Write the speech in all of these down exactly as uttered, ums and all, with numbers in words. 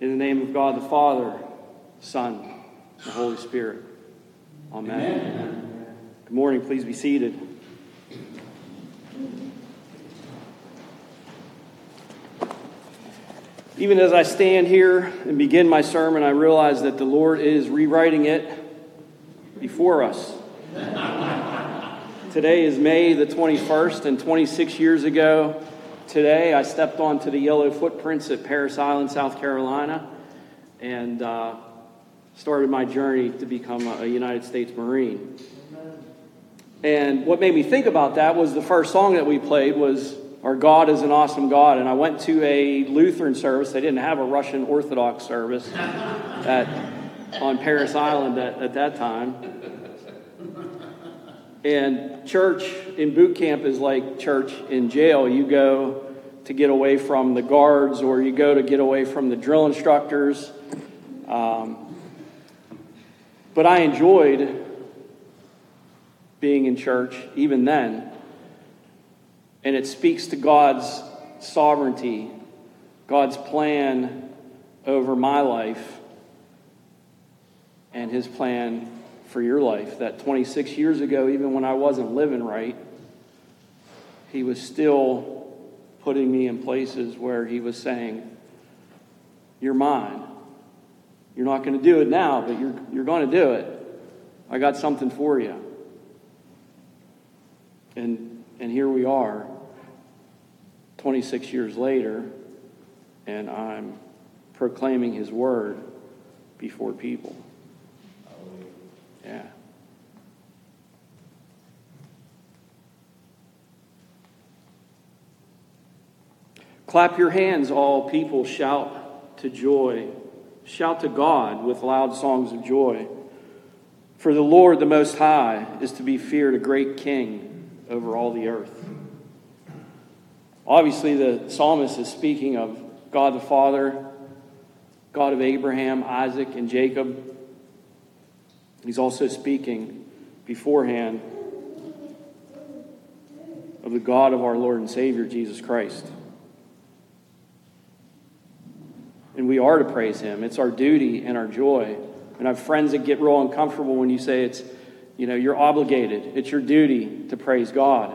In the name of God the Father, Son, and the Holy Spirit. Amen. Amen. Good morning. Please be seated. Even as I stand here and begin my sermon, I realize that the Lord is rewriting it before us. Today is May the twenty-first, and twenty-six years ago today, I stepped onto the yellow footprints at Parris Island, South Carolina, and uh, started my journey to become a United States Marine. And what made me think about that was the first song that we played was "Our God is an Awesome God." And I went to a Lutheran service. They didn't have a Russian Orthodox service at, on Parris Island at, at that time. And church in boot camp is like church in jail. You go to get away from the guards, or you go to get away from the drill instructors. Um, but I enjoyed being in church even then. And it speaks to God's sovereignty, God's plan over my life, and his plan for your life. That twenty-six years ago, even when I wasn't living right, he was still putting me in places where he was saying, "You're mine. You're not going to do it now, but you're, you're going to do it. I got something for you." And, and here we are, twenty-six years later, and I'm proclaiming his word before people. Yeah. Clap your hands, all people, shout to joy. Shout to God with loud songs of joy. For the Lord, the Most High, is to be feared, a great King over all the earth. Obviously, the psalmist is speaking of God the Father, God of Abraham, Isaac, and Jacob. He's also speaking beforehand of the God of our Lord and Savior, Jesus Christ. And we are to praise him. It's our duty and our joy. And I have friends that get real uncomfortable when you say it's, you know, you're obligated. It's your duty to praise God.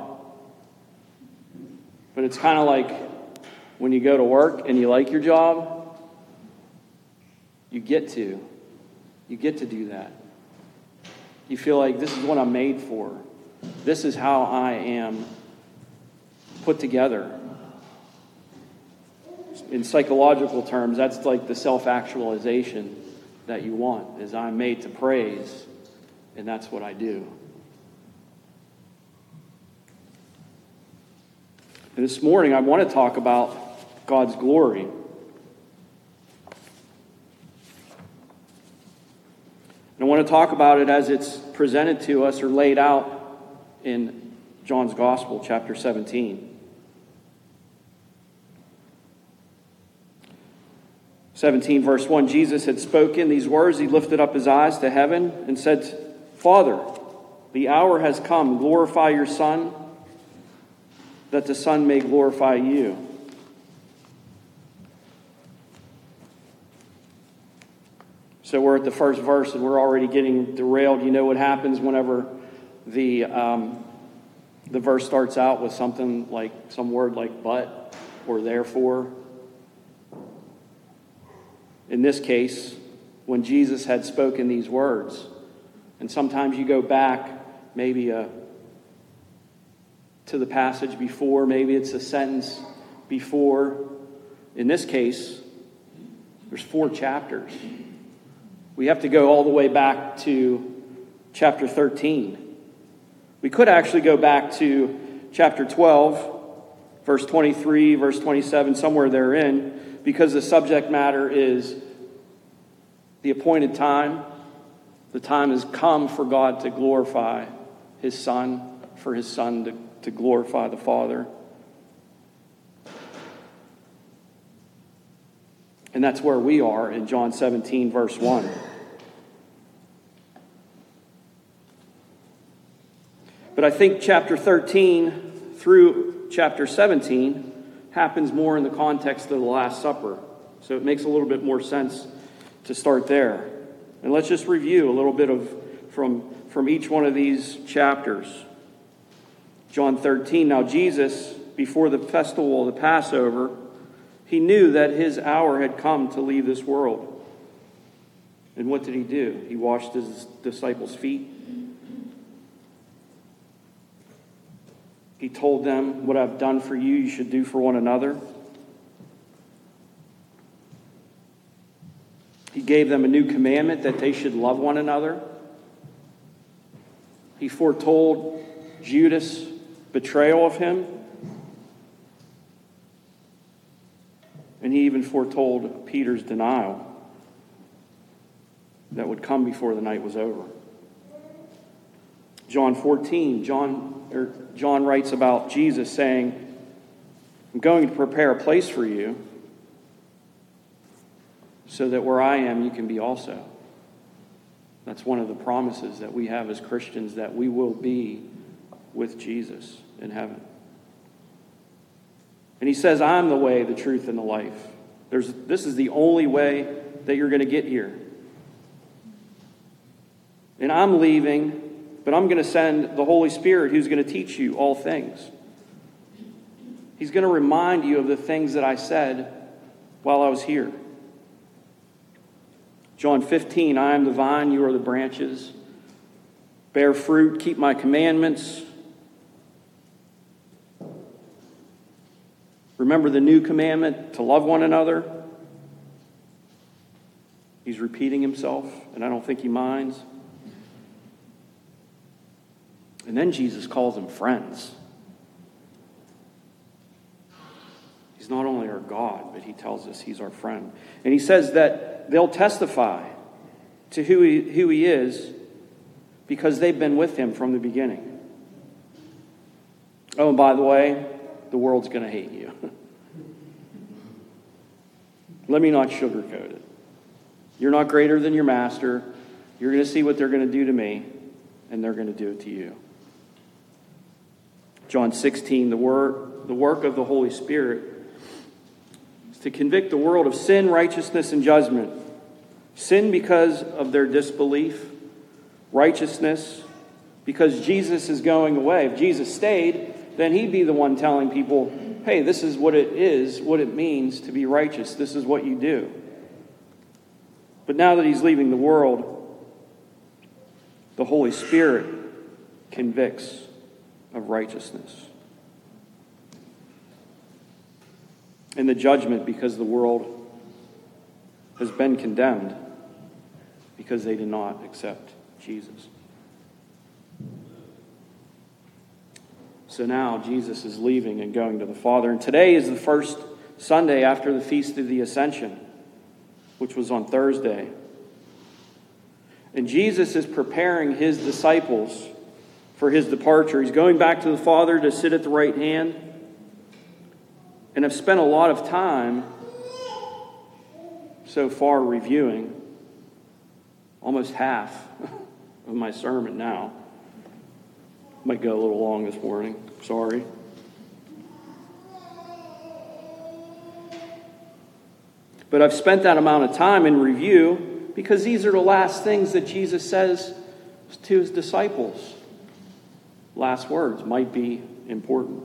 But it's kind of like when you go to work and you like your job, you get to. You get to do that. You feel like this is what I'm made for. This is how I am put together. In psychological terms, that's like the self-actualization that you want, is I'm made to praise, and that's what I do. And this morning, I want to talk about God's glory. And I want to talk about it as it's presented to us or laid out in John's Gospel, chapter seventeen. seventeen, verse one, Jesus had spoken these words. He lifted up his eyes to heaven and said, "Father, the hour has come. Glorify your Son, that the Son may glorify you." So we're at the first verse and we're already getting derailed. You know what happens whenever the um, the verse starts out with something like some word like "but" or "therefore." In this case, when Jesus had spoken these words, and sometimes you go back maybe a, to the passage before, maybe it's a sentence before. In this case, there's four chapters. We have to go all the way back to chapter thirteen. We could actually go back to chapter twelve, verse twenty-three, verse twenty-seven, somewhere therein, because the subject matter is the appointed time. The time has come for God to glorify his Son, for his Son to, to glorify the Father. And that's where we are in John seventeen, verse one. But I think chapter thirteen through chapter seventeen happens more in the context of the Last Supper. So it makes a little bit more sense to start there. And let's just review a little bit of from, from each one of these chapters. John thirteen, now Jesus, before the festival of the Passover, he knew that his hour had come to leave this world. And what did he do? He washed his disciples' feet. He told them, what I've done for you, you should do for one another. He gave them a new commandment that they should love one another. He foretold Judas' betrayal of him. And he even foretold Peter's denial that would come before the night was over. John fourteen, John, or John writes about Jesus saying, I'm going to prepare a place for you so that where I am, you can be also. That's one of the promises that we have as Christians, that we will be with Jesus in heaven. And he says, I'm the way, the truth, and the life. There's, this is the only way that you're going to get here. And I'm leaving, but I'm going to send the Holy Spirit who's going to teach you all things. He's going to remind you of the things that I said while I was here. John fifteen, I am the vine, you are the branches. Bear fruit, keep my commandments. Remember the new commandment, to love one another. He's repeating himself, and I don't think he minds. And then Jesus calls them friends. He's not only our God, but he tells us he's our friend. And he says that they'll testify to who he, who he is because they've been with him from the beginning. Oh, and by the way, the world's going to hate you. Let me not sugarcoat it. You're not greater than your master. You're going to see what they're going to do to me, and they're going to do it to you. John sixteen, the work, the work of the Holy Spirit is to convict the world of sin, righteousness, and judgment. Sin because of their disbelief. Righteousness because Jesus is going away. If Jesus stayed, then he'd be the one telling people, hey, this is what it is, what it means to be righteous. This is what you do. But now that he's leaving the world, the Holy Spirit convicts of righteousness. And the judgment because the world has been condemned because they did not accept Jesus. So now Jesus is leaving and going to the Father. And today is the first Sunday after the Feast of the Ascension, which was on Thursday. And Jesus is preparing his disciples for his departure. He's going back to the Father to sit at the right hand. And I've spent a lot of time so far reviewing, almost half of my sermon now. Might go a little long this morning. Sorry. But I've spent that amount of time in review because these are the last things that Jesus says to his disciples. Last words might be important.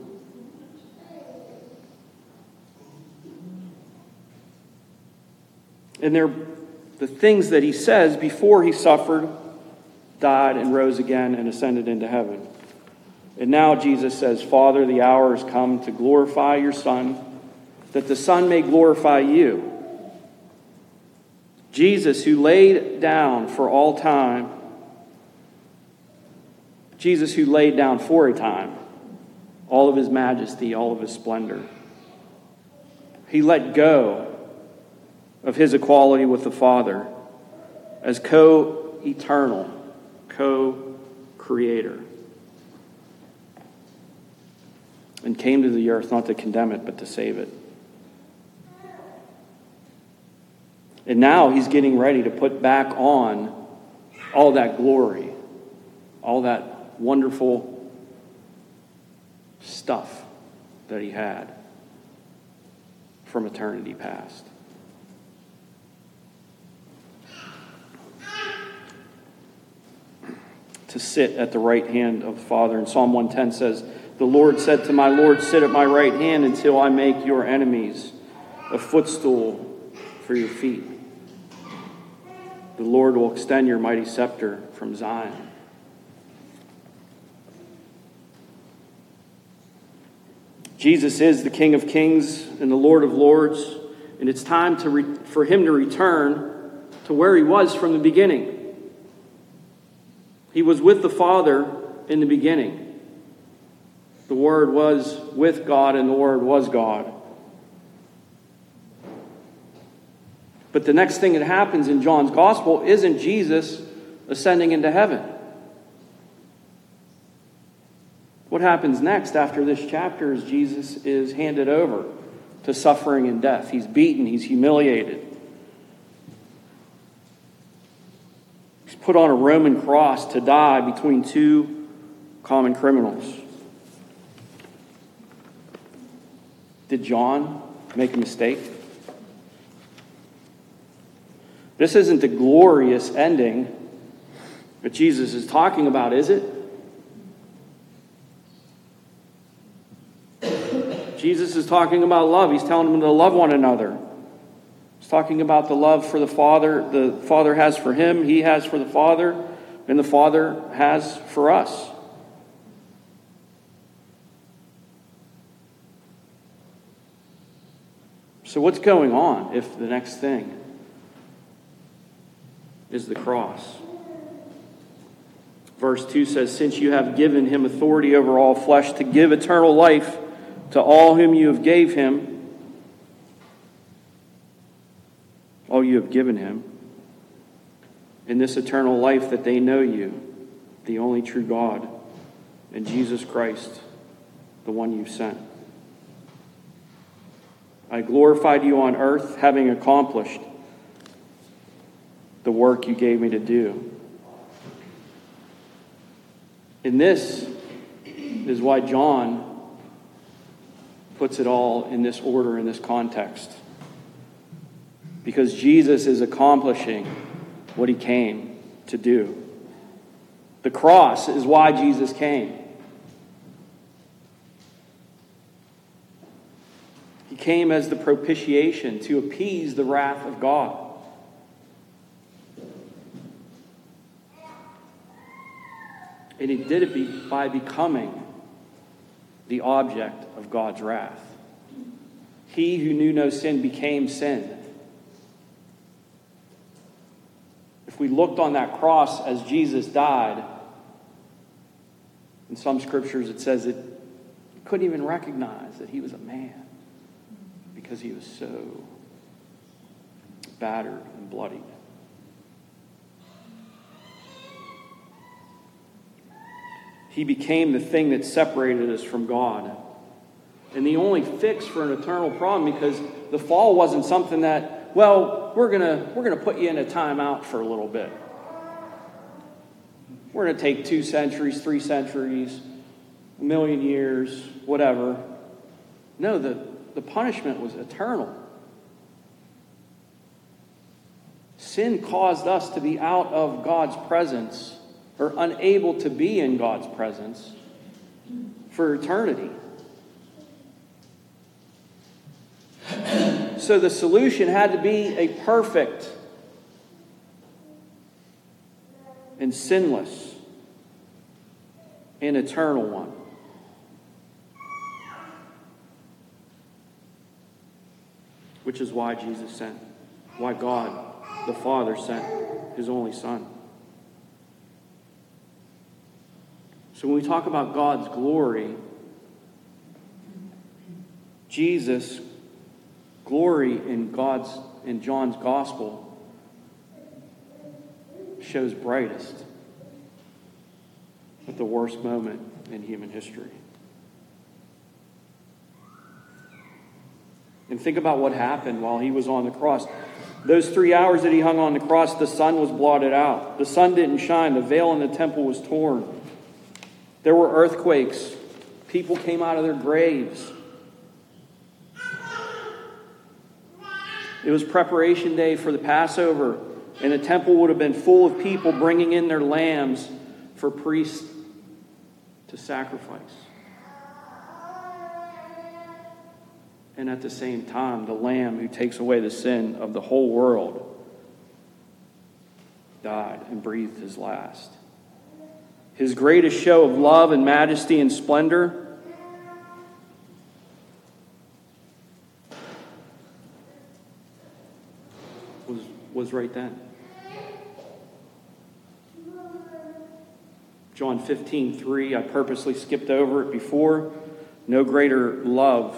And they're the things that he says before he suffered, died, and rose again and ascended into heaven. And now Jesus says, Father, the hour has come to glorify your Son, that the Son may glorify you. Jesus, who laid down for all time, Jesus who laid down for a time all of his majesty, all of his splendor. He let go of his equality with the Father as co-eternal, co-creator. And came to the earth not to condemn it, but to save it. And now he's getting ready to put back on all that glory, all that wonderful stuff that he had from eternity past. to sit at the right hand of the Father. And Psalm one ten says, "The Lord said to my Lord, sit at my right hand until I make your enemies a footstool for your feet." The Lord will extend your mighty scepter from Zion. Jesus is the King of Kings and the Lord of Lords, and it's time to re- for him to return to where he was from the beginning. He was with the Father in the beginning. The Word was with God, and the Word was God. But the next thing that happens in John's Gospel isn't Jesus ascending into heaven. What happens next after this chapter is Jesus is handed over to suffering and death. He's beaten, he's humiliated. He's put on a Roman cross to die between two common criminals. Did John make a mistake? This isn't the glorious ending that Jesus is talking about, is it? Jesus is talking about love. He's telling them to love one another. He's talking about the love for the Father, the Father has for him, he has for the Father, and the Father has for us. So what's going on if the next thing is the cross? Verse two says, "Since you have given him authority over all flesh to give eternal life to all whom you have gave him," all you have given him, "in this eternal life that they know you, the only true God, and Jesus Christ, the one you sent. I glorified you on earth, having accomplished the work you gave me to do." And this is why John puts it all in this order, in this context. Because Jesus is accomplishing what he came to do. The cross is why Jesus came. He came as the propitiation to appease the wrath of God. And he did it be, by becoming the object of God's wrath. He who knew no sin became sin. If we looked on that cross as Jesus died, in some scriptures it says that he couldn't even recognize that he was a man because he was so battered and bloodied. He became the thing that separated us from God. And the only fix for an eternal problem, because the fall wasn't something that, well, we're gonna we're gonna put you in a timeout for a little bit. We're gonna take two centuries, three centuries, a million years, whatever. No, the, the punishment was eternal. Sin caused us to be out of God's presence, or unable to be in God's presence for eternity. So the solution had to be a perfect and sinless and eternal one. Which is why Jesus sent, why God, the Father, sent his only Son. So when we talk about God's glory, Jesus' glory in God's in John's gospel shows brightest at the worst moment in human history. And think about what happened while he was on the cross. Those three hours that he hung on the cross, the sun was blotted out. The sun didn't shine. The veil in the temple was torn. There were earthquakes. People came out of their graves. It was preparation day for the Passover, and the temple would have been full of people bringing in their lambs for priests to sacrifice. And at the same time, the Lamb who takes away the sin of the whole world died and breathed his last. His greatest show of love and majesty and splendor was, was right then. John fifteen three, I purposely skipped over it before. No greater love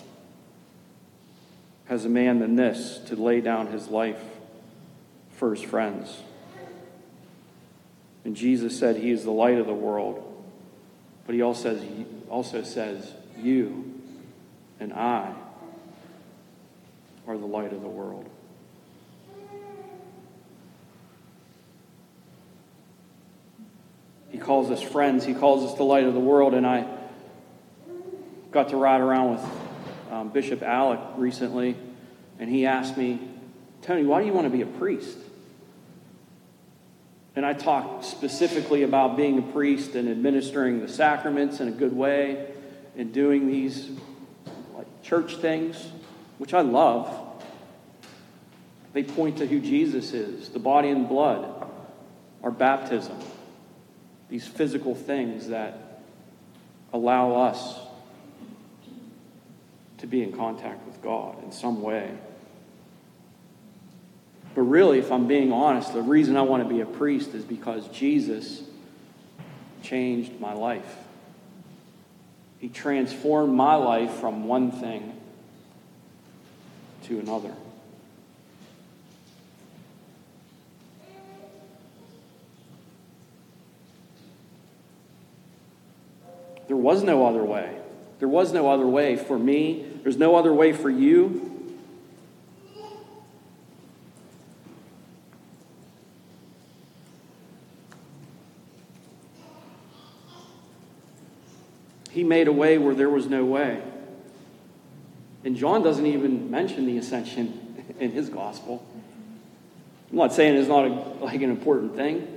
has a man than this, to lay down his life for his friends. And Jesus said he is the light of the world. But he also says, also says you and I are the light of the world. He calls us friends. He calls us the light of the world. And I got to ride around with um, Bishop Alec recently. And he asked me, Tony, why do you want to be a priest? And I talked specifically about being a priest and administering the sacraments in a good way and doing these like church things, which I love. They point to who Jesus is, the body and blood, our baptism, these physical things that allow us to be in contact with God in some way. But really, if I'm being honest, the reason I want to be a priest is because Jesus changed my life. He transformed my life from one thing to another. There was no other way. There was no other way for me. There's no other way for you. He made a way where there was no way. And John doesn't even mention the ascension in his gospel. I'm not saying it's not a, like an important thing.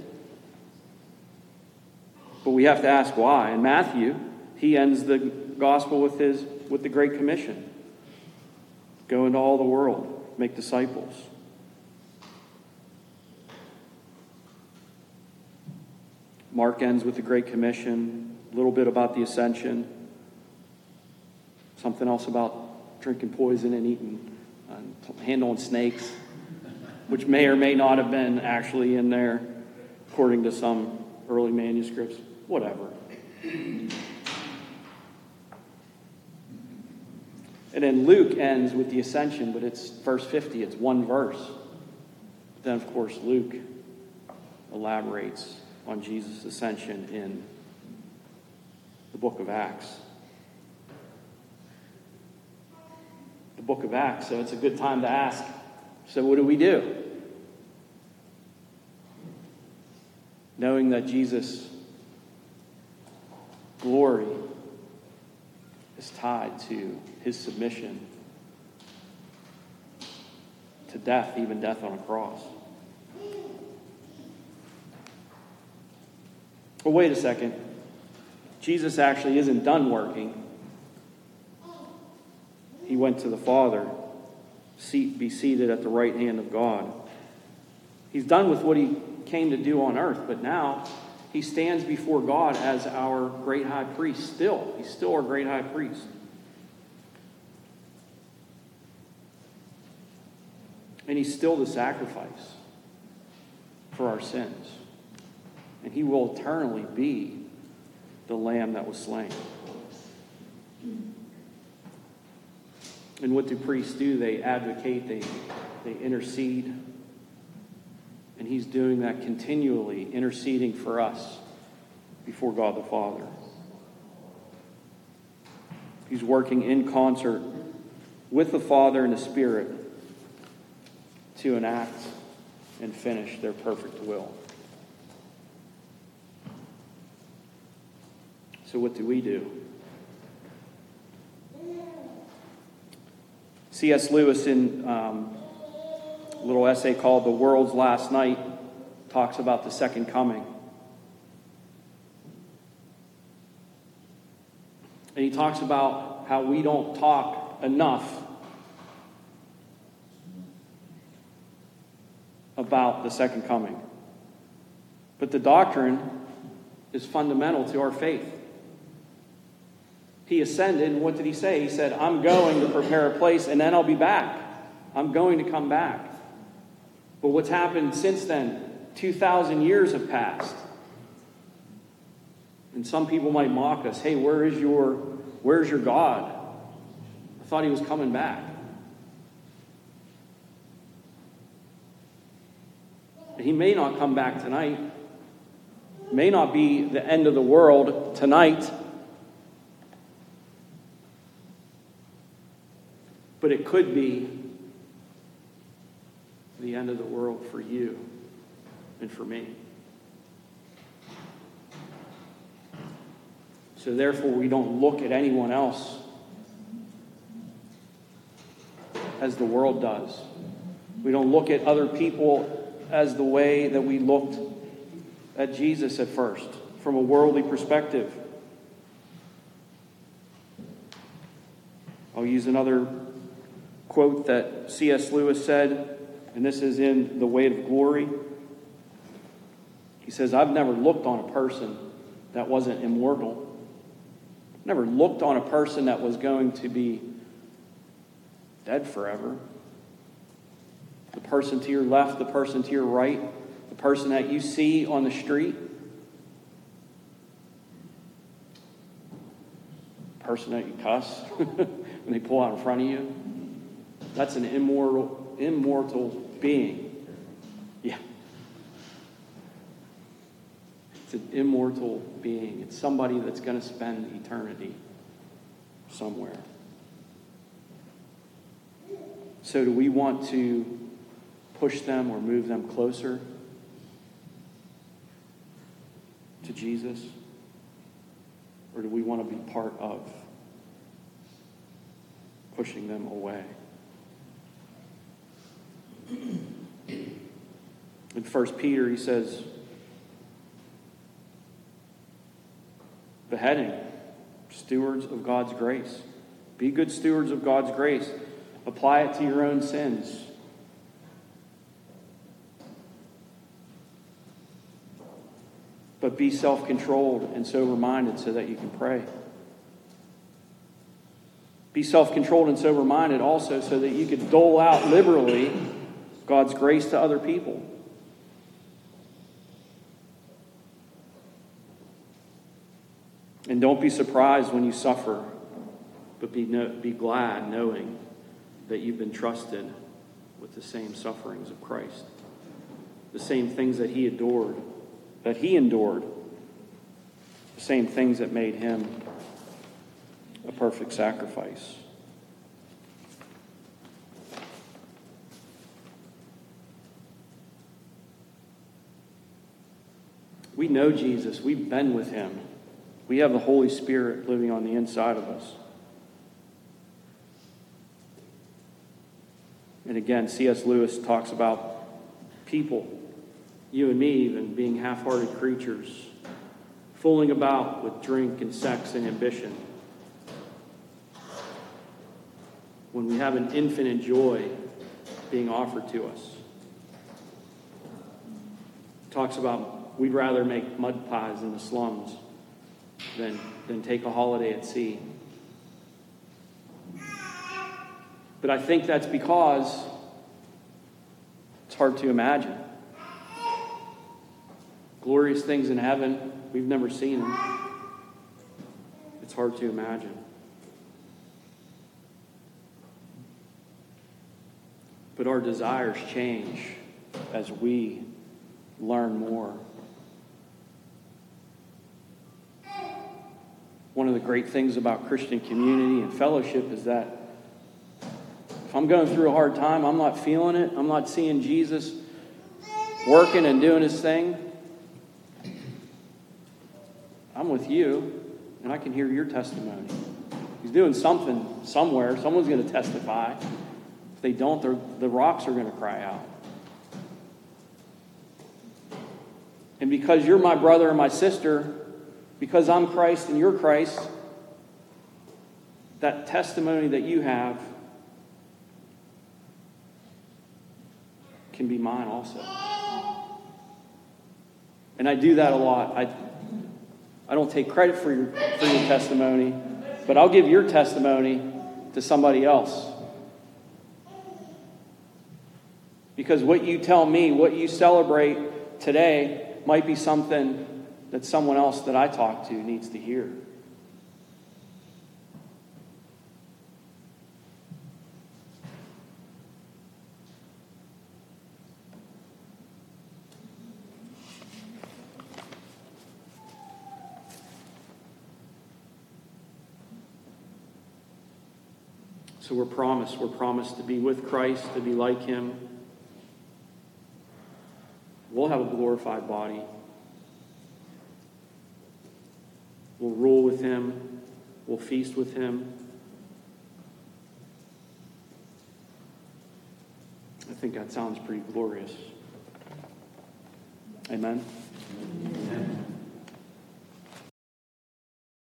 But we have to ask why. In Matthew, he ends the gospel with his with the Great Commission. Go into all the world, make disciples. Mark ends with the Great Commission. A little bit about the ascension. Something else about drinking poison and eating, uh, handling snakes, which may or may not have been actually in there, according to some early manuscripts. Whatever. And then Luke ends with the ascension, but it's verse fifty. It's one verse. But then, of course, Luke elaborates on Jesus' ascension in the book of Acts. The book of Acts, so it's a good time to ask, so what do we do? Knowing that Jesus' glory is tied to his submission to death, even death on a cross. But wait a second. Jesus actually isn't done working. He went to the Father, seat, be seated at the right hand of God. He's done with what he came to do on earth, but now he stands before God as our great high priest still. He's still our great high priest. And he's still the sacrifice for our sins. And he will eternally be the Lamb that was slain. And what do priests do? They advocate, they, they intercede. And he's doing that continually, interceding for us before God the Father. He's working in concert with the Father and the Spirit to enact and finish their perfect will. So what do we do? C S Lewis, in um, a little essay called The World's Last Night, talks about the second coming. And he talks about how we don't talk enough about the second coming. But the doctrine is fundamental to our faith. He ascended, and what did he say? He said, I'm going to prepare a place, and then I'll be back. I'm going to come back. But what's happened since then? two thousand years have passed. And some people might mock us. Hey, where is your, where's your God? I thought he was coming back. He may not come back tonight. It may not be the end of the world tonight. But it could be the end of the world for you and for me. So therefore, we don't look at anyone else as the world does. We don't look at other people as the way that we looked at Jesus at first, from a worldly perspective. I'll use another quote that C S Lewis said, and this is in The Weight of Glory. He says, I've never looked on a person that wasn't immortal. Never looked on a person that was going to be dead forever. The person to your left, the person to your right, the person that you see on the street, the person that you cuss when they pull out in front of you. That's an immortal, immortal being. Yeah. It's an immortal being. It's somebody that's going to spend eternity somewhere. So do we want to push them or move them closer to Jesus? Or do we want to be part of pushing them away? In First Peter, he says, beheading, stewards of God's grace. Be good stewards of God's grace. Apply it to your own sins. But be self-controlled and sober-minded so that you can pray. Be self-controlled and sober-minded also so that you could dole out liberally God's grace to other people. And don't be surprised when you suffer, but be, no, be glad knowing that you've been trusted with the same sufferings of Christ. The same things that he endured, that he endured. The same things that made him a perfect sacrifice. We know Jesus. We've been with him. We have the Holy Spirit living on the inside of us. And again, C S Lewis talks about people, you and me even, being half-hearted creatures, fooling about with drink and sex and ambition, when we have an infinite joy being offered to us. Talks about we'd rather make mud pies in the slums than, than take a holiday at sea. But I think that's because it's hard to imagine. Glorious things in heaven, we've never seen them. It's hard to imagine. But our desires change as we learn more. One of the great things about Christian community and fellowship is that if I'm going through a hard time, I'm not feeling it, I'm not seeing Jesus working and doing his thing, I'm with you, and I can hear your testimony. He's doing something somewhere. Someone's going to testify. If they don't, the rocks are going to cry out. And because you're my brother and my sister, because I'm Christ and you're Christ, that testimony that you have can be mine also. And I do that a lot. I I don't take credit for your, for your testimony, but I'll give your testimony to somebody else. Because what you tell me, what you celebrate today, might be something that someone else that I talk to needs to hear. So we're promised, we're promised to be with Christ, to be like Him. We'll have a glorified body. We'll rule with Him. We'll feast with Him. I think that sounds pretty glorious. Amen.